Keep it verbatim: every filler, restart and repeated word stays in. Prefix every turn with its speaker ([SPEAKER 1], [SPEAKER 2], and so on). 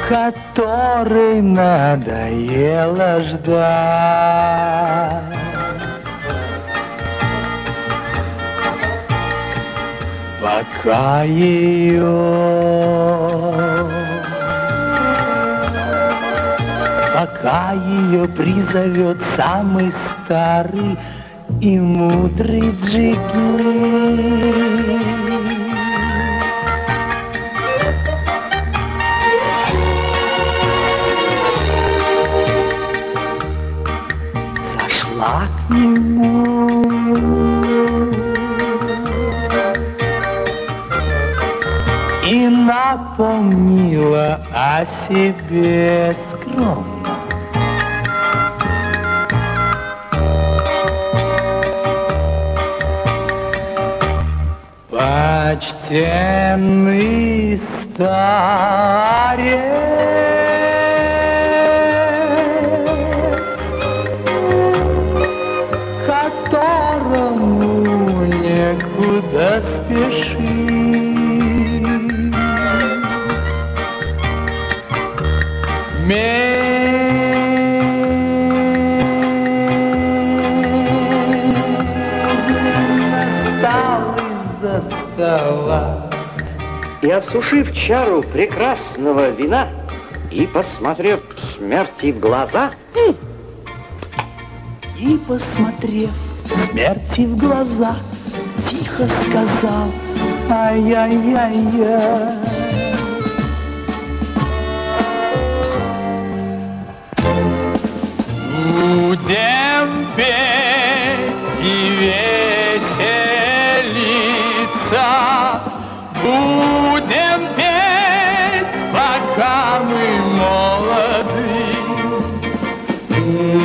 [SPEAKER 1] которой надоело ждать. Пока ее, пока ее призовет самый старый и мудрый джигит. Зашла к нему и напомнила о себе скромно. Почтенный старец, которому некуда спешить, медленно встал из-за стола
[SPEAKER 2] и, осушив чару прекрасного вина и посмотрев смерти в глаза,
[SPEAKER 1] и, посмотрев смерти в глаза, тихо сказал: ай-яй-яй-яй. Будем петь и веселиться, будем петь, пока мы молоды.